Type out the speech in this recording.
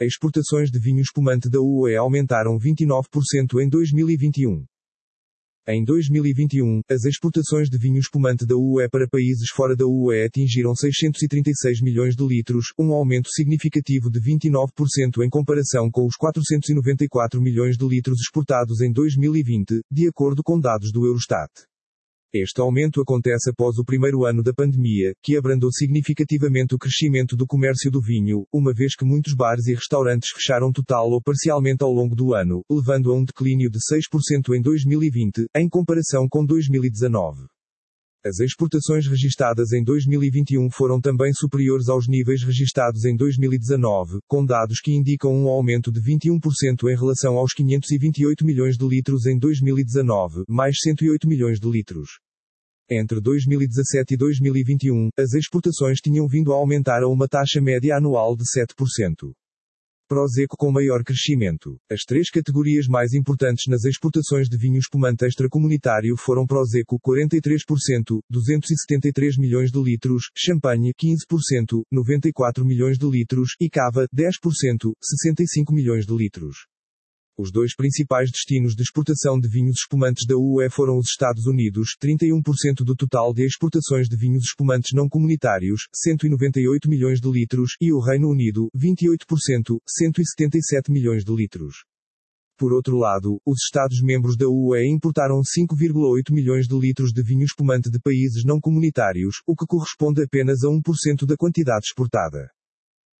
Exportações de vinho espumante da UE aumentaram 29% em 2021. Em 2021, as exportações de vinho espumante da UE para países fora da UE atingiram 636 milhões de litros, um aumento significativo de 29% em comparação com os 494 milhões de litros exportados em 2020, de acordo com dados do Eurostat. Este aumento acontece após o primeiro ano da pandemia, que abrandou significativamente o crescimento do comércio do vinho, uma vez que muitos bares e restaurantes fecharam total ou parcialmente ao longo do ano, levando a um declínio de 6% em 2020, em comparação com 2019. As exportações registadas em 2021 foram também superiores aos níveis registados em 2019, com dados que indicam um aumento de 21% em relação aos 528 milhões de litros em 2019, mais 108 milhões de litros. Entre 2017 e 2021, as exportações tinham vindo a aumentar a uma taxa média anual de 7%. Prosecco com maior crescimento. As três categorias mais importantes nas exportações de vinho espumante extracomunitário foram Prosecco 43%, 273 milhões de litros, Champanhe 15%, 94 milhões de litros, e Cava 10%, 65 milhões de litros. Os dois principais destinos de exportação de vinhos espumantes da UE foram os Estados Unidos, 31% do total de exportações de vinhos espumantes não comunitários, 198 milhões de litros, e o Reino Unido, 28%, 177 milhões de litros. Por outro lado, os Estados-membros da UE importaram 5,8 milhões de litros de vinho espumante de países não comunitários, o que corresponde apenas a 1% da quantidade exportada.